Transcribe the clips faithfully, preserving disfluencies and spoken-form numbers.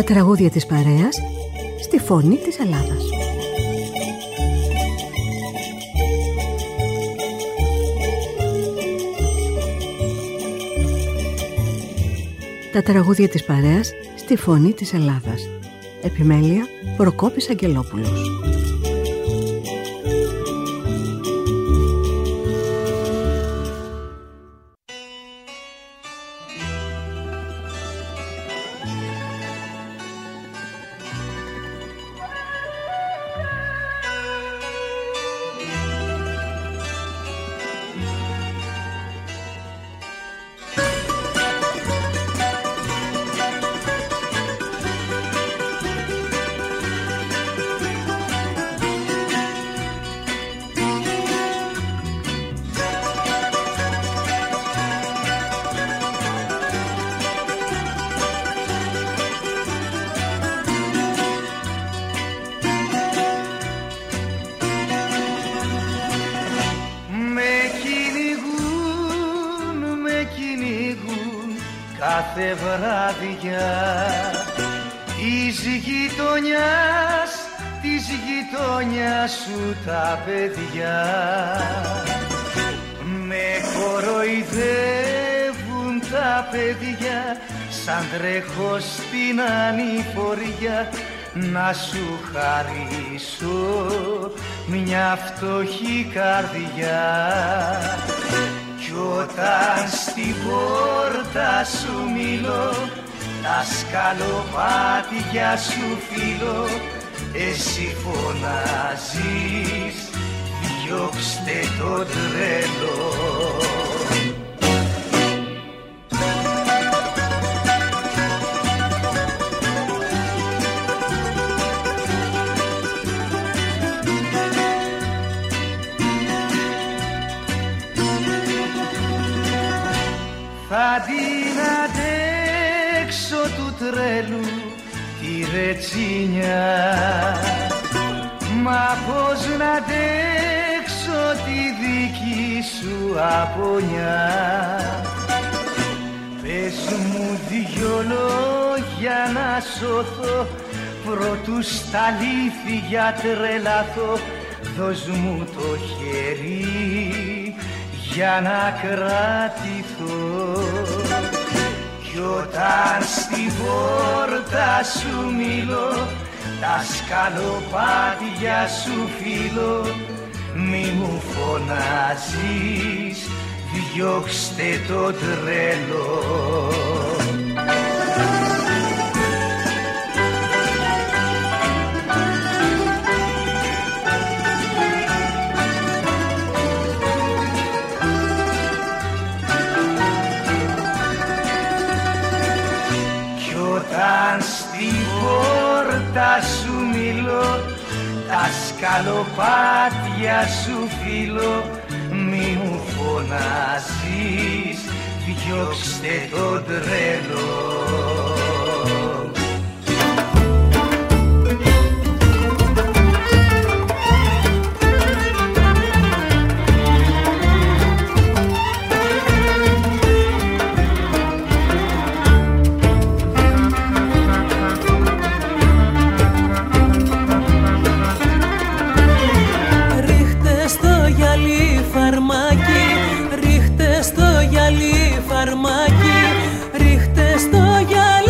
Τα τραγούδια της παρέας στη φωνή της Ελλάδας. Τα τραγούδια της παρέας στη φωνή της Ελλάδας. Επιμέλεια Προκόπης Αγγελόπουλος. Κάθε βράδια της γειτονιάς, της γειτονιάς σου τα παιδιά με κοροϊδεύουν τα παιδιά σαν τρέχω στην ανηφορία να σου χαρίσω μια φτωχή καρδιά. Κι όταν στην πόρτα σου μιλώ, τα σκαλοπάτια σου φιλώ, εσύ φωνάζεις, διώξτε το τρελό. Θα την αντέξω του τρέλου τη ρετσίνια, μα πώς να αντέξω τη δική σου απονιά. Πες μου δυο λόγια να σωθώ, προτού στα αλήθεια τρελαθώ. Δώσ' μου το χέρι για να κρατηθώ. Κι όταν στην πόρτα σου μιλώ, τα σκαλοπάτια σου φιλώ, μη μου φωνάζεις, διώξτε το τρελό. Όταν στην πόρτα σου μιλώ, τα σκαλοπάτια σου φιλώ, μη μου φωνάζεις, διώξτε το τρελό. Ρίχτε στο γυαλί φαρμάκι, ρίχτε στο γυαλί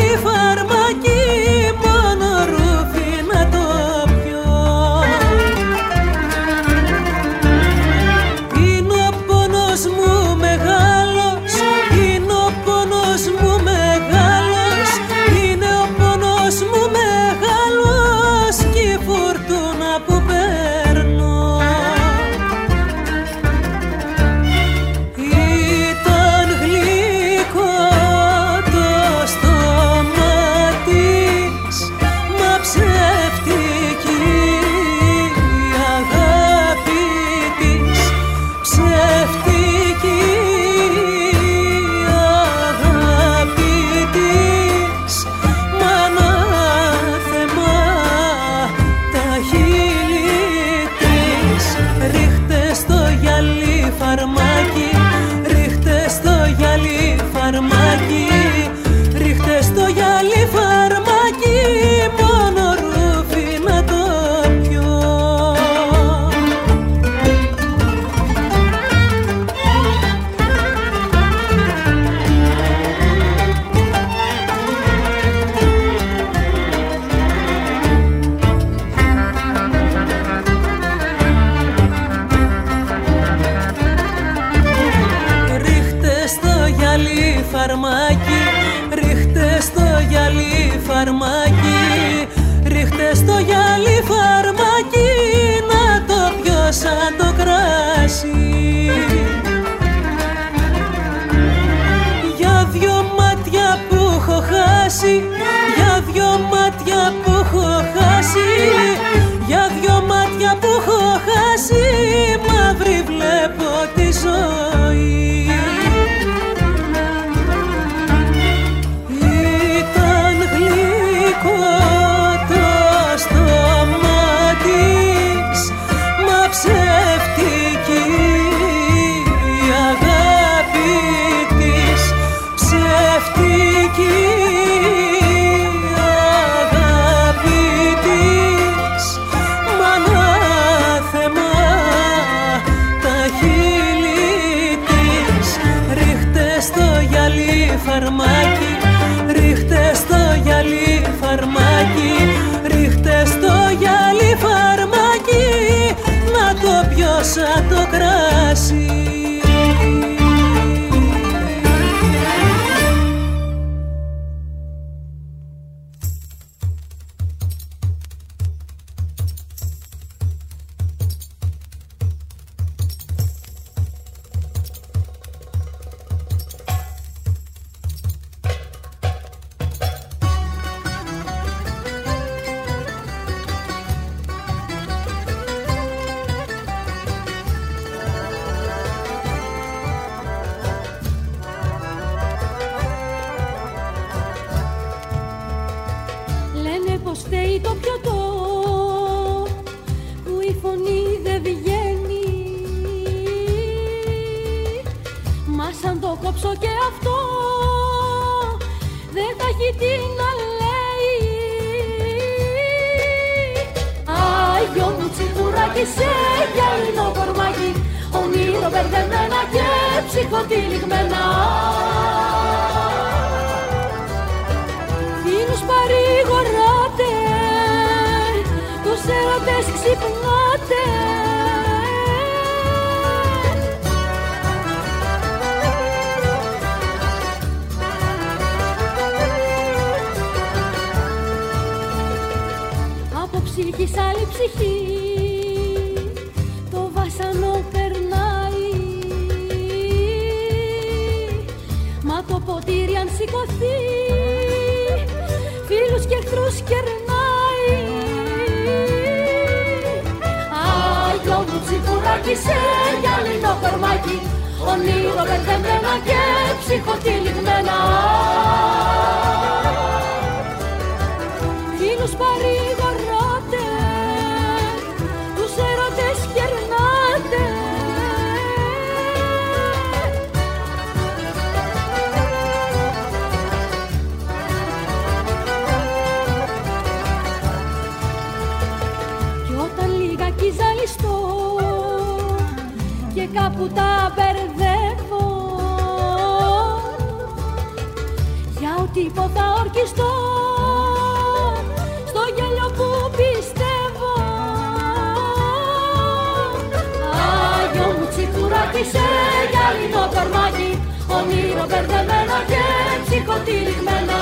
στο γυαλί φαρμάκι να το πιω σαν το κράσι. Για δυο μάτια που έχω χάσει, για δυο μάτια που έχω χάσει, για δυο μάτια που έχω χάσει, μαύρη βλέπω τη ζωή. Ήταν γλυκό το στόμα της, μα ψεύτικη η αγάπη της, ψεύτικη η αγάπη της, μ' ανάθεμα τα χείλη της. Ρίχτε στο γυαλί φαρμάκι, ρίχτε στο γυαλί φαρμάκι, ρίχτε στο γυαλί φαρμάκι να το πιω σαν το κράσι. Λένε πως φταίει το πιωτό που η φωνή δεν βγαίνει, μα σαν το κόψω και αυτό δεν θα έχει τι να λέει. Άγιο μου τσιχουράκι σε γυαλινό κορμάκι, όνειρο μπερδεμένα και ψυχοτυλιγμένα. Φίλους παρηγοράτε, τους έρωτες ξυπνάτε. Από ψυχή σ' άλλη ψυχή το βάσανο περνάει, μα το ποτήρι αν σηκωθεί φίλους και εχθρούς κερνάει. Άγιο μου τσιχουράκι σε γυαλινό κορμάκι, όνειρο μπερδεμένα και ψυχοτυλιγμένα. Φίλους παρηγοράτε, τους έρωτες κερνάτε. Ζαλιστώ και κάπου τα μπερδεύω, για ό,τι πω θα ορκιστώ στο γέλιο που πιστεύω. Άγιο μου τσιχουράκι σε γυαλινό κορμάκι, όνειρο μπερδεμένα και ψυχοτυλιγμένα.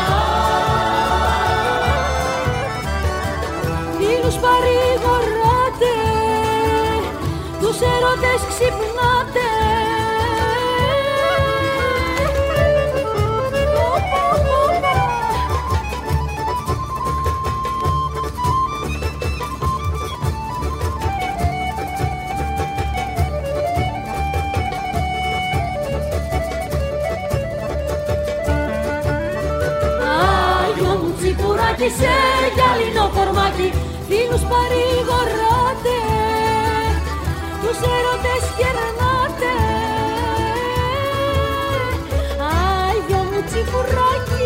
Φίλους παρηγοράτε, τους έρωτες ξυπνάτε. Άγιο μου τσιχουράκι σε γυαλινό κορμάκι, φίλους παρηγοράτε, τους έρωτες κερνάτε. Άγιο μου τσιχουράκι.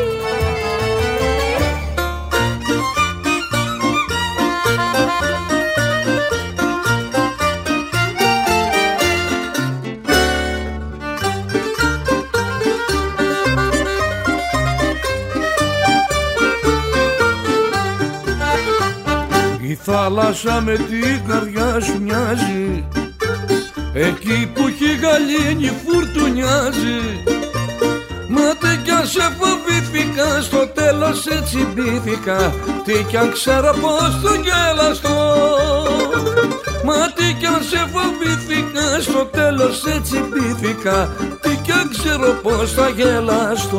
Η θάλασσα με την καρδιά σου μοιάζει, εκεί που έχει γαλήνη φουρτουνιάζει. Μα τι κι αν σε φοβήθηκα, στο τέλος έτσι μπήθηκα. Τι κι αν ξέρω πως το γελαστώ. Μα τι κι αν σε φοβήθηκα, στο τέλος έτσι μπήθηκα. Τι κι αν ξέρω πως θα γελαστώ.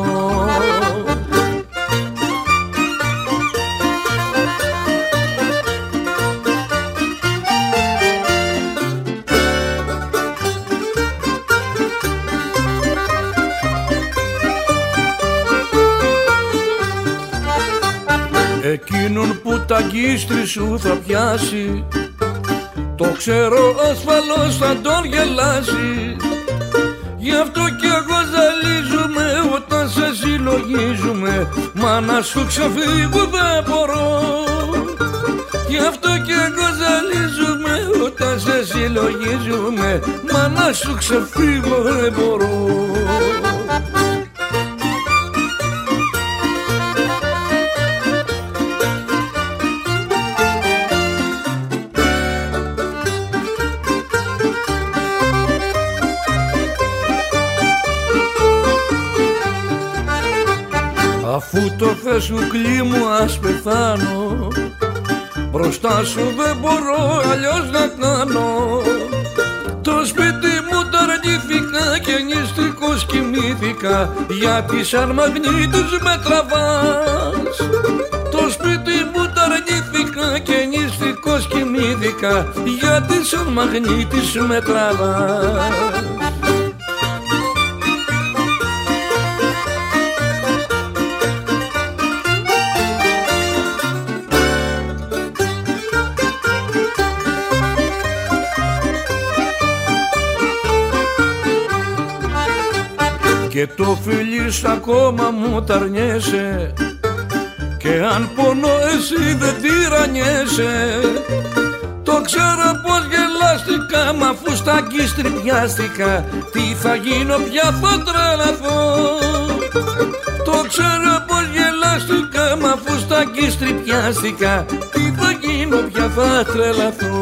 Εκείνον που τα γκίστρι σου θα πιάσει, το ξέρω ασφαλώς θα τον γελάσει. Γι' αυτό κι εγώ ζαλίζουμε όταν σε συλλογίζουμε. Μα να σου ξεφύγω δεν μπορώ. Γι' αυτό κι εγώ ζαλίζουμε όταν σε συλλογίζουμε. Μα να σου ξεφύγω δεν μπορώ. Αφού το θες κουκλί μου ας πεθάνω, μπροστά σου δεν μπορώ αλλιώς να κάνω. Το σπίτι μου το αρνήθηκα και νηστικός κοιμήθηκα, γιατί σαν μαγνήτης με τραβάς. Το σπίτι μου το αρνήθηκα και νηστικός κοιμήθηκα, γιατί σαν μαγνήτης με τραβάς. Και το φίλι σ' ακόμα μου ταρνιέσαι, και αν πονώ εσύ δεν τυραννιέσαι. Το ξέρω πως γελάστηκα, μ' αφού στα γκίστρι πιάστηκα. Τι θα γίνω πια θα τρελαθώ. Το ξέρω πως γελάστηκα, μ' αφού στα γκίστρι πιάστηκα. Τι θα γίνω πια θα τρελαθώ.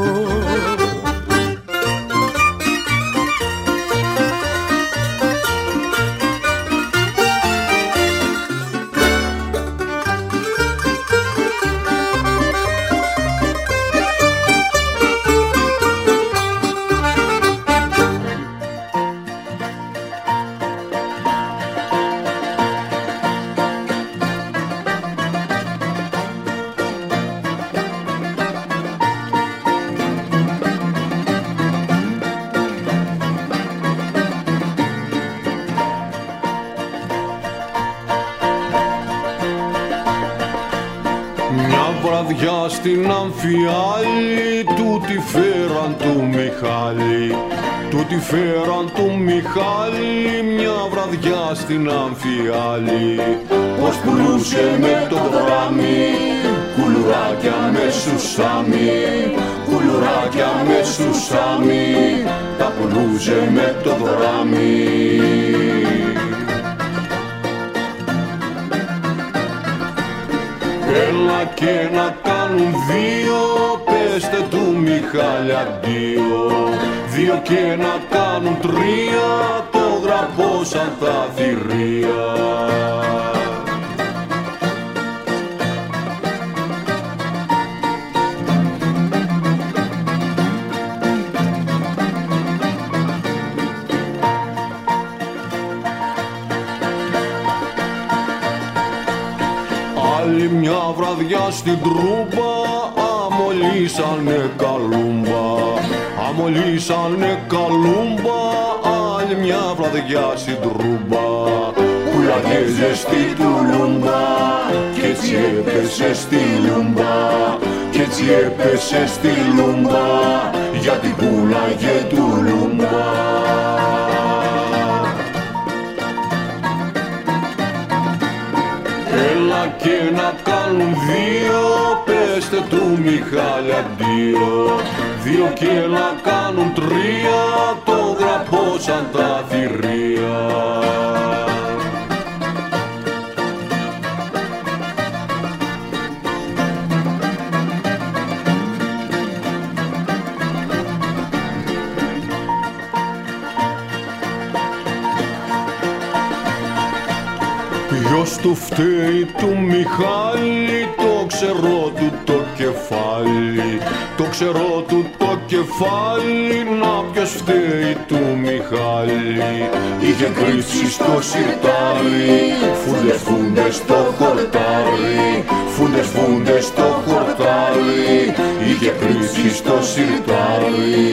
Στην Αμφιάλη τούτη φέραν του Μιχάλη, τούτη φέραν του Μιχάλη μια βραδιά στην Αμφιάλη. Πως πουλούσε με το δράμι κουλουράκια με σουσάμι, κουλουράκια με σουσάμι, τα πουλούσε με το δράμι. Έλα και να κάνουν δύο, πέστε του Μιχάλη αντίο. Δύο και να κάνουν τρία, το γραπώσαν τα θηρία. Άλλη μια βραδιά στην Τρούμπα αμολύσανε καλούμπα, αμολύσανε καλούμπα. Άλλη μια βραδιά στην Τρούμπα πουλάγε ζεστή του λούμπα, κι έτσι έπεσε στη λούμπα, κι έτσι έπεσε στη λούμπα, γιατί πουλάγε του λούμπα. Έλα και να κάνουν δύο, πέστε του Μιχάλη αντίο. Δύο και να κάνουν τρία, το γραπώσαν τα θηρία. ποιος του φταίει του Μιχάλη, το ξερό του το κεφάλι, το ξερό του το κεφάλι, να ποιος φταίει του Μιχάλη. Είχε κρύψει στο σιρτάρι, φούντες φούντες στο χορτάρι, φούντες φούντες στο χορτάρι, είχε κρύψει στο σιρτάρι.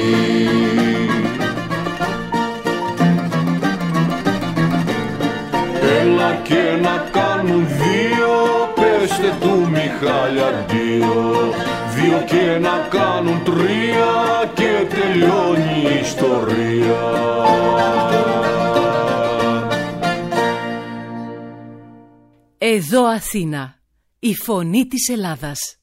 Έλα και να κάνουν δύο, πέστε του Μιχάλη αντίο. Δύο και να κάνουν τρία και τελειώνει η ιστορία. Εδώ Αθήνα, η φωνή της Ελλάδας.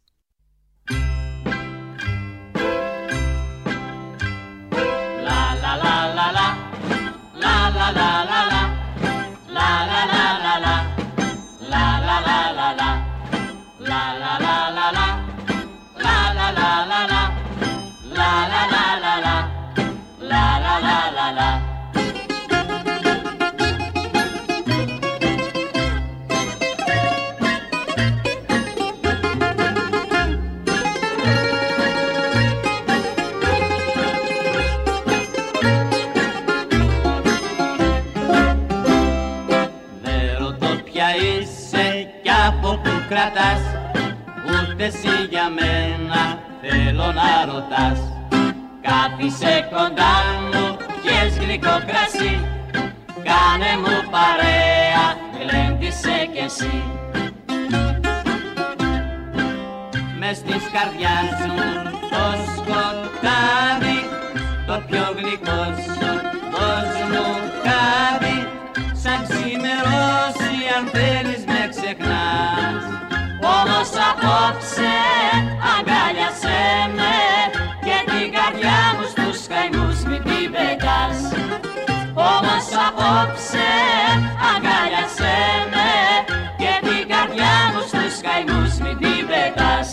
Κρατάς, ούτε εσύ για μένα θέλω να ρωτάς. Κάθισε κοντά μου, πιες γλυκό κρασί, κάνε μου παρέα, γλέντισε κι εσύ. Μες της καρδιάς μου το σκοτάδι, το πιο γλυκό σου δώσ' μου χάδι, σαν ξημερώσει αν θέλεις με ξεχνάς. Όμως απόψε αγκάλιασέ με και την καρδιά μου στους καημούς μην την πετάς. Όμως απόψε αγκάλιασέ με και την καρδιά μου στους καημούς μην την πετάς.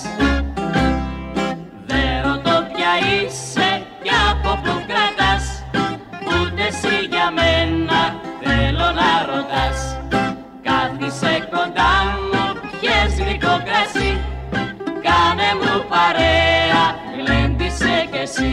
Δεν ρωτώ ποια είσαι κι από που κρατάς, ούτε εσύ για μένα θέλω να ρωτάς. Κάθισε κοντά μου, πιες γλυκό κρασί, κάνε μου παρέα, γλέντισε κι εσύ.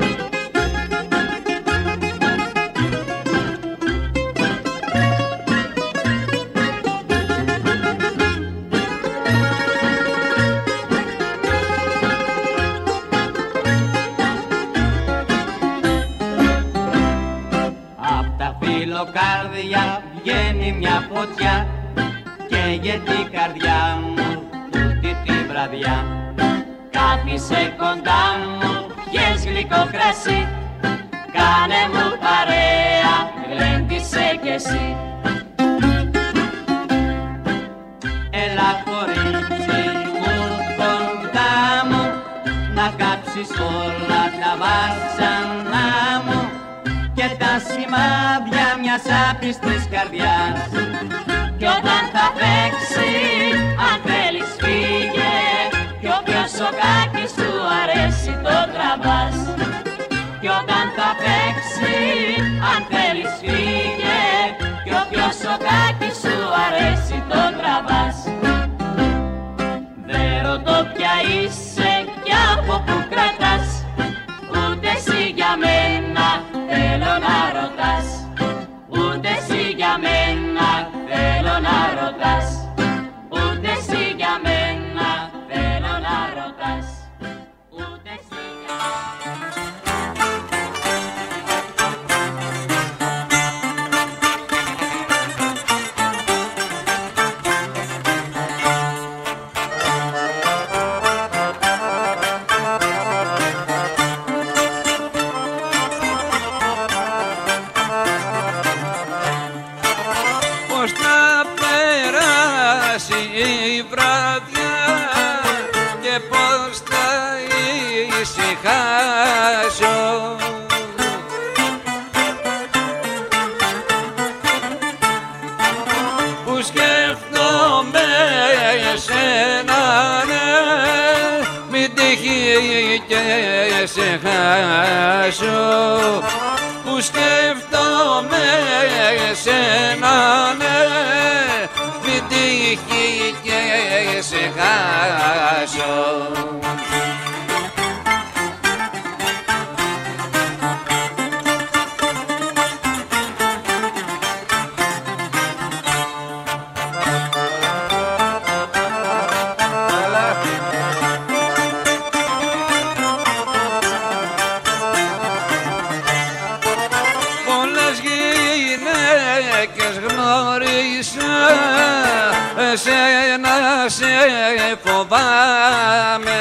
Απ' τα φιλοκάρδια βγαίνει μια φωτιά, καίγεται η καρδιά μου τούτη τη βραδιά. Κάθισε κοντά μου, πιες γλυκό κρασί, κάνε μου παρέα, γλέντισε κι εσύ. Έλα κορίτσι μου κοντά μου, να κάψεις όλα τα βάσανά μου και τα σημάδια μιας άπιστης καρδιάς. Κι όταν θα παίξει, αν θέλεις φύγε, κι όποιο σοκάκι σου αρέσει το τραβάς. Κι όταν θα παίξει, αν θέλεις φύγε, κι όποιο σοκάκι σου αρέσει το τραβάς. Δεν ρωτώ ποια είσαι κι από που κρατάς, ούτε εσύ για μένα θέλω να ρωτάς. Ούτε εσύ για μένα θέλω να ρωτάς. Ούτε εσύ για μένα θέλω να ρωτάς. Ούτε εσύ για που σκέφτομαι εσένα, ναι, μην τύχει και σε χάσω. Που σκέφτομαι εσένα, ναι, μην τύχει εσένα σε φοβάμαι.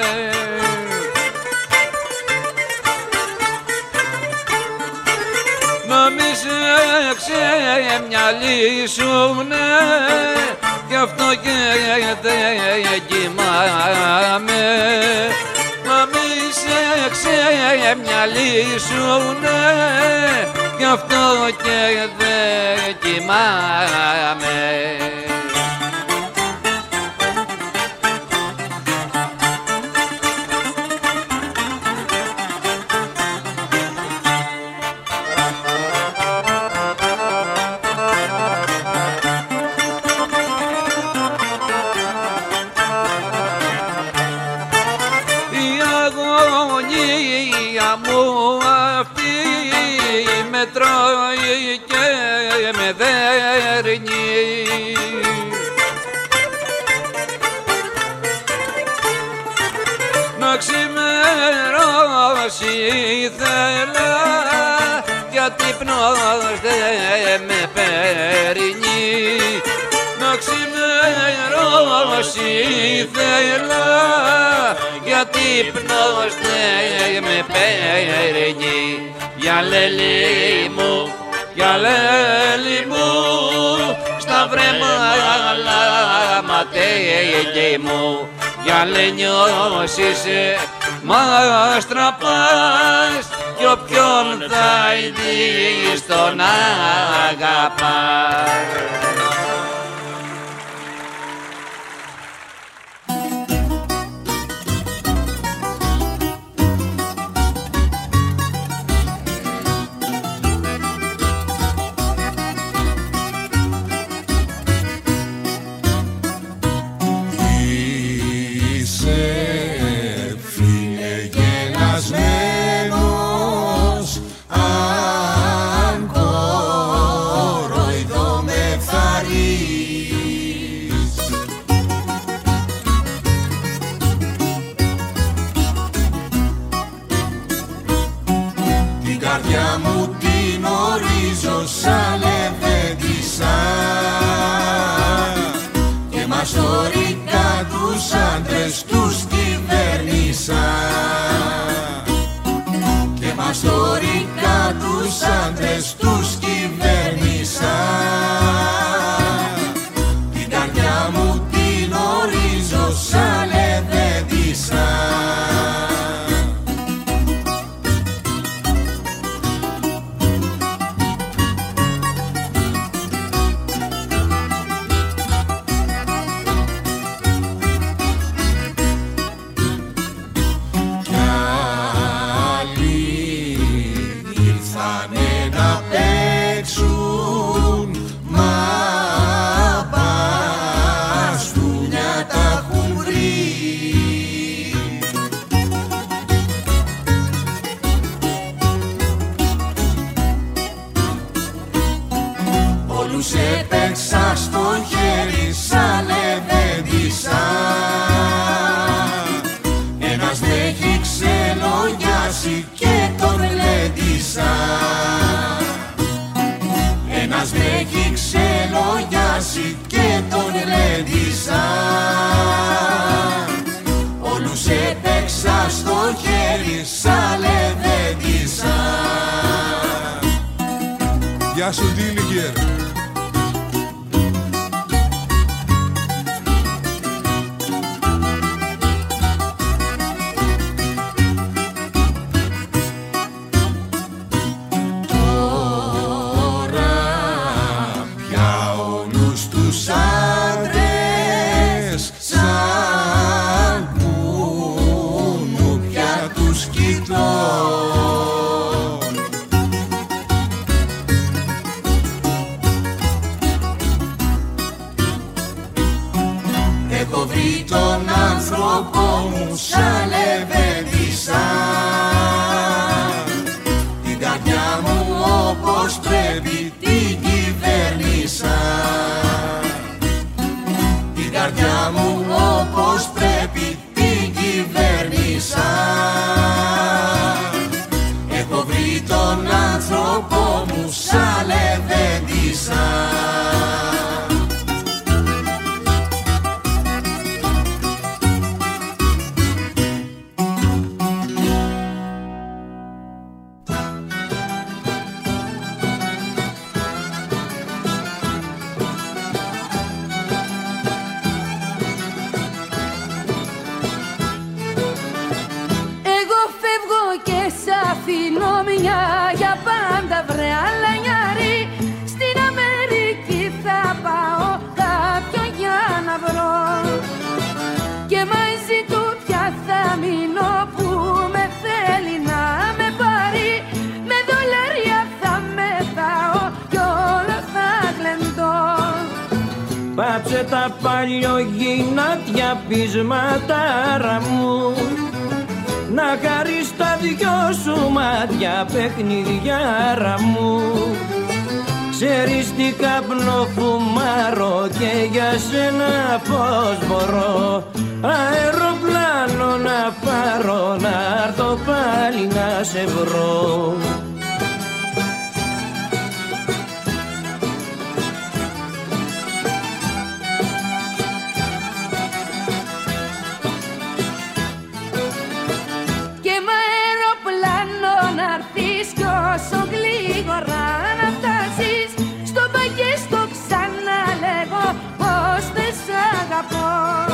Να μη σε ξεμυαλίσουνε, γι' αυτό και δεν κοιμάμαι. Να μη σε ξεμυαλίσουνε, γι' αυτό και δεν κοιμάμαι. Τρώει και με δέρνει. Να ξημερώσει ήθελα, γιατί ύπνος δεν με παίρνει. Να ξημερώσει ήθελα, γιατί ύπνος δεν με παίρνει. Για λέλη μου, για λέλη μου, στα βρέμαλα ματέγη μου. Για λένιος είσαι μας τραπάς, κι όποιον θα ειδείς τον αγαπάς. Ιστορικά τους άντρες τους κυβέρνησα, και μαστορικά τους άντρες τους κυβέρνησα. Την καρδιά μου την ορίζω σαν λεβέντισσα. Έπαιξα στο χέρι σαν λεβέντισσα. Ένας με έχει ξελογιάσει και τον λέντισα. Ένας με έχει ξελογιάσει και τον λέντισα. Όλους έπαιξα στο χέρι σαν λεβέντισσα. Γεια σου Ντίλιγκερ. Έχω βρει τον άνθρωπο μου σαν λεβέντισσα. Την καρδιά μου όπως πρέπει την κυβέρνησα. Την καρδιά μου όπως πρέπει την κυβέρνησα. αφήνω μια για πάντα βρε αλανιάρη. Στην Αμερική θα πάω κάποιον για να βρω και μαζί του πια θα μείνω που με θέλει να με πάρει. Με δολάρια θα μετάω κι όλο θα γλεντώ. Πάψε τα παλιογυνάτια πεισματάρα μου, να χαρείς τα δυο σου μάτια παιχνιδιάρα μου. Ξέρεις τι καπνό φουμάρω και για σένα πώς μπορώ αεροπλάνο να πάρω να έρθω πάλι να σε βρω. Όσο γλίγορα να φτάσεις στο παγιές το ξαναλέγω πως δεν σ' αγαπώ.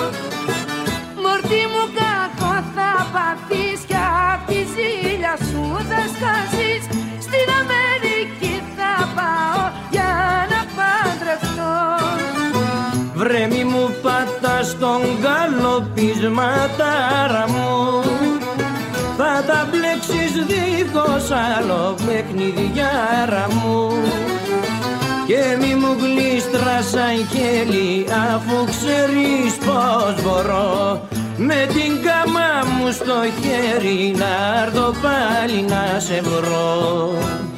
Μορτή μου κακό θα πάθεις κι απ' τη ζήλια σου θα σκάσεις. Στην Αμερική θα πάω για να παντρευτώ. Βρε μη μου πατάς τον καλοπισματάρα μου, θα τα μπλέξεις δίχως άλλο παιχνιδιάρα μου. Και μη μου γλίστρας σαν χέλη αφού ξέρεις πως μπορώ με την καμά μου στο χέρι να έρθω πάλι να σε βρω.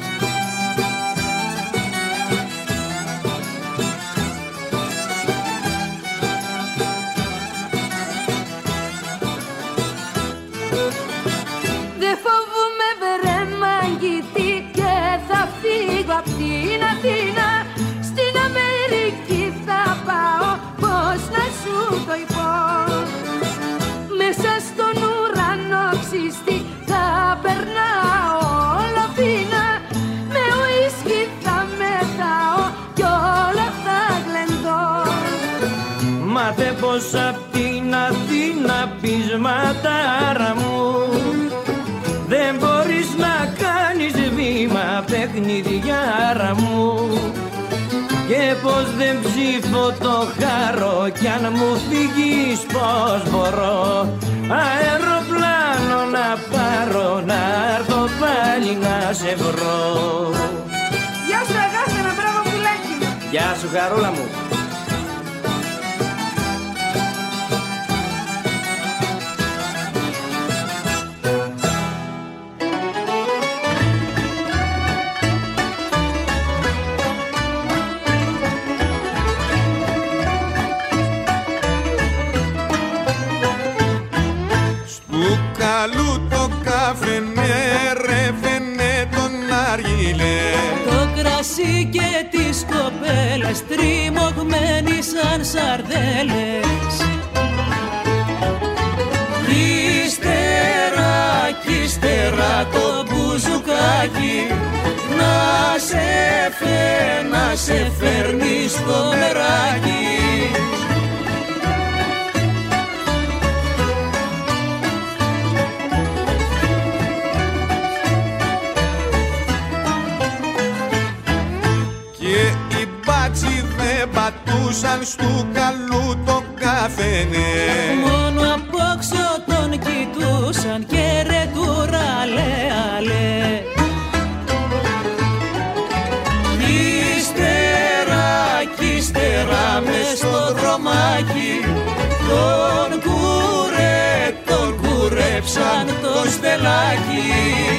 Απ' την Αθήνα στην Αμερική θα πάω, πώς να σου το πω. Μέσα στον ουρανό ξύστη θα περνάω όλο πίνα. Με ουίσκι θα μετάω κι όλα θα γλεντώ. Μάθε πως απ' την Αθήνα πεισματάρα μου δεν μπορείς να κάνεις βήμα παιχνιδιάρα μου. Και πως δεν ψήφω το χάρο κι αν μου φύγεις πως μπορώ αεροπλάνο να πάρω να έρθω πάλι να σε βρω. Γεια σου αγάπη, ένα μπράβο πουλάκι. Γεια σου χαρούλα μου. Καλού το καφενέ ρεύαινε τον αργυλέ, το κρασί και τις κοπέλες τριμωγμένοι σαν σαρδέλες. Ύστερα κι ύστερα το μπουζουκάκι να σε φε, να σε φέρνει στο μεράκι. Πατούσαν στου καλού το καφενέ, μόνο απόξω τον κοιτούσαν και ρε τούρα λέ αλέ. Ύστερα κι ύστερα μες στο δρομάκι τον κουρέ, τον κουρέψαν το στελάκι.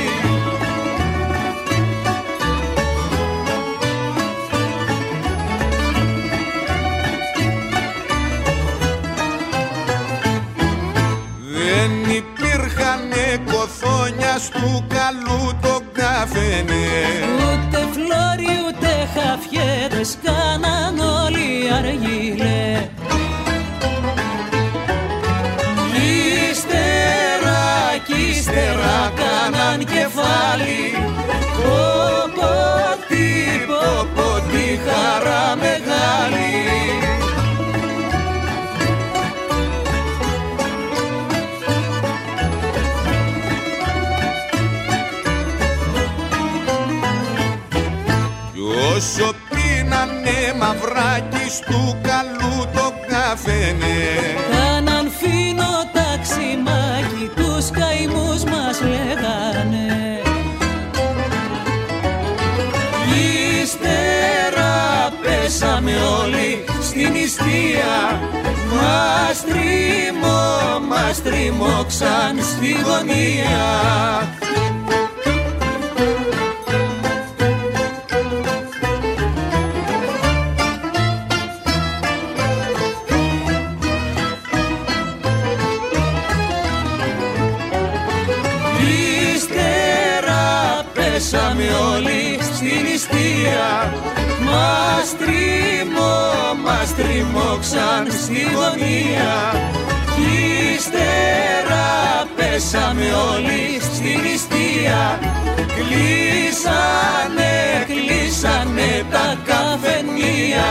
Κοθόνια στου καλού το καφενέ, ούτε φλόρι ούτε χαφιέδες κάναν όλοι αργύλε. Ύστερα κι ύστερα κάναν κεφάλι, πω πω τι, πω πω τι χαρά μεγάλη. όσο πίνανε μαυράκι στου καλού το καφενέ. Κάναν φίνο ταξιμάκι, τους καημούς μας λέγανε. Ύστερα πέσαμε όλοι στην νηστεία, μας τρίμω, μας τριμώξαν στη γωνία. Πέσαμε όλοι στην νηστεία, μας τρίμω, μας τριμώξαν στη γωνία. Ύστερα πέσαμε όλοι στην νηστεία, κλείσανε, κλείσανε τα καφενεία.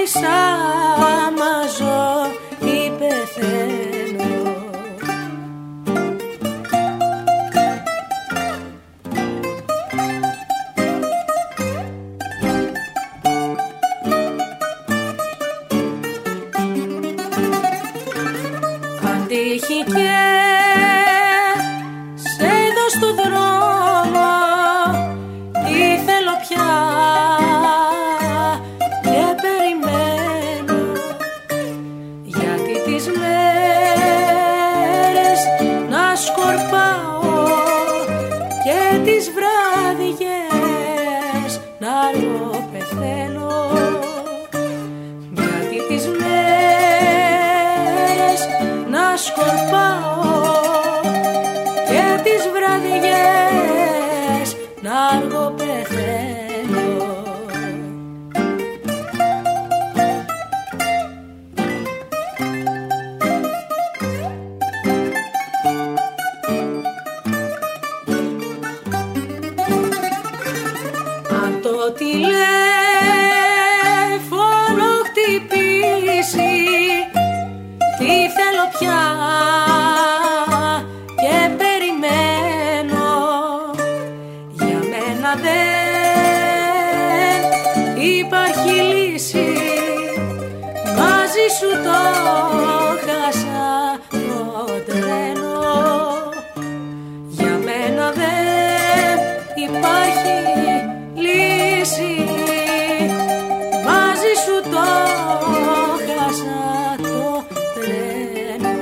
ξέρεις άμα ζω ή πεθαίνω. Αν τύχει και σε δω στο δρόμο, τι θέλω πια και περιμένω, γιατί τις μέρες να σκορπάω και τις βράδιες να αργοπεθαίνω, γιατί τις μέρες να σκορπάω και τις βράδιες να αργοπεθαίνω. Αν το τηλέφωνο χτυπήσει, τι θέλω πια και περιμένω, για μένα δεν υπάρχει λύση, μαζί σου το χάσα το τρένο, για μένα δεν υπάρχει λύση, μαζί σου το χάσα το τρένο.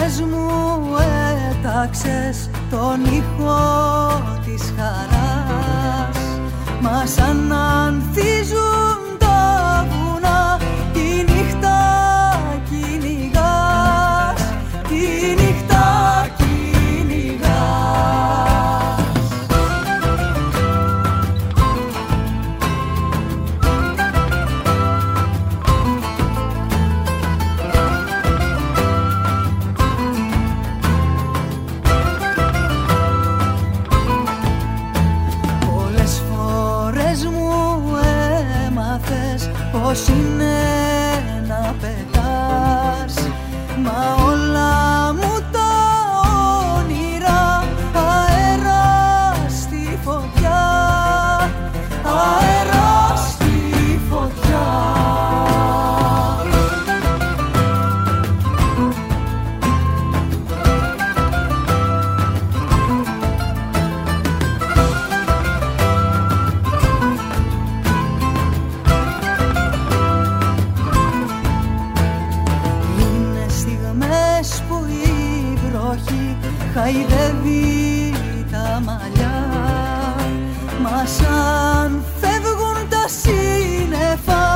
φορές μου έταξες τον ήχο της χαράς, μα σαν ανθίζουν τα βουνά τη νύχτα κυνηγάς, τη νύχτα κυνηγάς. Πώς είναι να πετάς, μα όλα μου τα όνειρα αέρα στη φωτιά, αέρα στη φωτιά. Χαϊδεύει τα μαλλιά, μα σαν φεύγουν τα σύννεφα